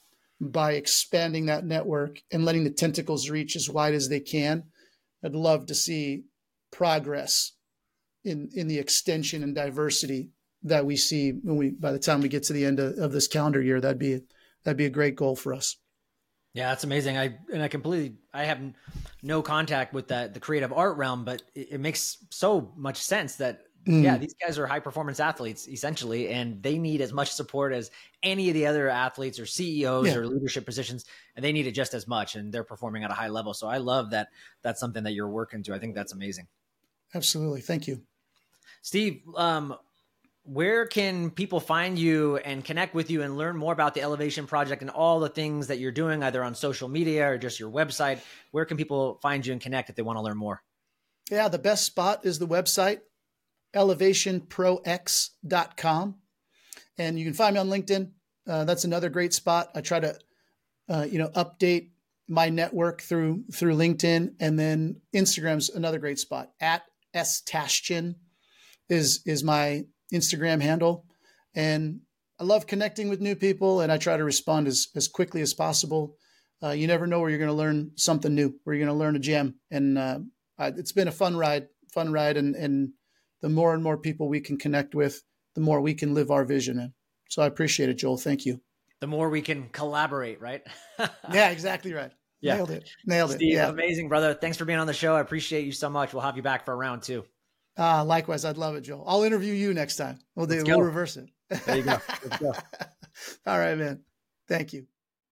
by expanding that network and letting the tentacles reach as wide as they can? I'd love to see progress in, in the extension and diversity that we see when we, by the time we get to the end of, of this calendar year. That'd be, that'd be a great goal for us. Yeah, that's amazing. I and I completely I have no contact with that the creative art realm, but it, it makes so much sense that yeah, Mm, these guys are high performance athletes essentially, and they need as much support as any of the other athletes or C E Os yeah, or leadership positions, and they need it just as much, and they're performing at a high level. So I love that that's something that you're working to. I think that's amazing. absolutely. Thank you. Steve, um, where can people find you and connect with you and learn more about the Elevation Project and all the things that you're doing, either on social media or just your website? Where can people find you and connect if they want to learn more? Yeah, the best spot is the website, elevation pro x dot com. And you can find me on LinkedIn. Uh, that's another great spot. I try to, uh, you know, update my network through through LinkedIn, and then Instagram's another great spot. At S Tashchin is is my Instagram handle, and I love connecting with new people, and I try to respond as as quickly as possible. Uh, you never know where you're going to learn something new, where you're going to learn a gem, and uh, I, it's been a fun ride, fun ride, and and the more and more people we can connect with, the more we can live our vision in. So I appreciate it, Joel. Thank you. The more we can collaborate, right? Yeah, exactly right. Yeah. Nailed it. Nailed it. Steve, Yeah. amazing, brother. Thanks for being on the show. I appreciate you so much. We'll have you back for a round two. Uh, likewise, I'd love it, Joel. I'll interview you next time. We'll do. Let's We'll go. reverse it. There you go. Let's go. All right, man. Thank you.